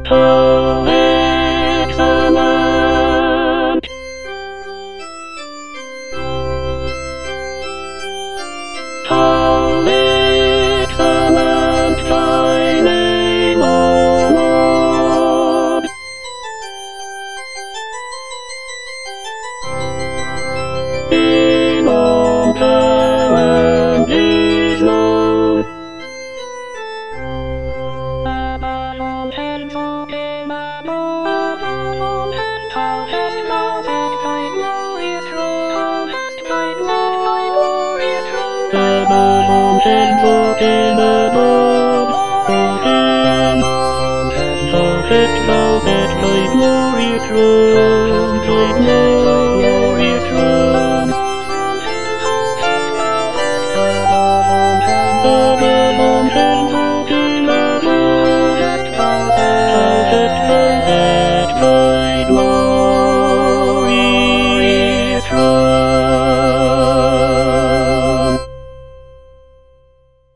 To excellent. To excellent tiny Lord. In all talent is known. Glorious throne,